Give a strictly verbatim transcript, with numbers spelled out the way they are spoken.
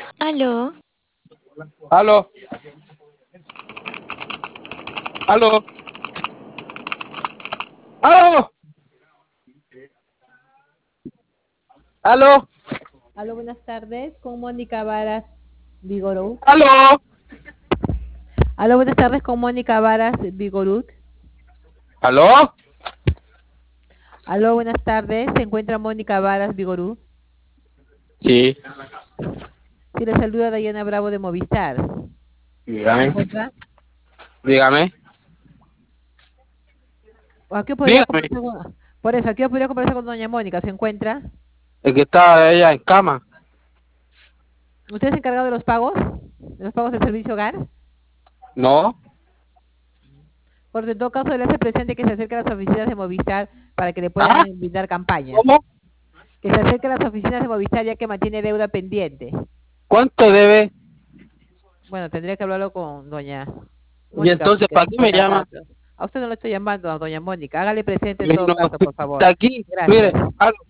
Aló, Aló, aló, aló, aló, Aló, buenas tardes, con Mónica Varas Vigorú. aló, Aló, buenas tardes, con Mónica Varas Vigorú. aló. Aló, buenas tardes, se encuentra Mónica Varas Vigorú. Sí, Sí, le saluda Dayana Bravo de Movistar. ¿Se dígame, encuentra? dígame, ¿O a qué podría dígame. conversar con... Por eso, ¿a qué podría conversar con doña Mónica? ¿Se encuentra? Es que está ella en cama. ¿Usted es encargado de los pagos? ¿De los pagos del servicio hogar? No, Porque en todo caso le hace presente que se acerque a las oficinas de Movistar para que le ah, puedan brindar campañas. ¿cómo? Que se acerque a las oficinas de Movistar ya que mantiene deuda pendiente. ¿Cuánto debe? Bueno, tendría que hablarlo con doña Y Mónica, entonces, porque ¿para no qué está me acá llama? para... A usted no lo estoy llamando, a doña Mónica. Hágale presente en Y todo no, caso, por favor. está aquí, mire, Gracias. aló.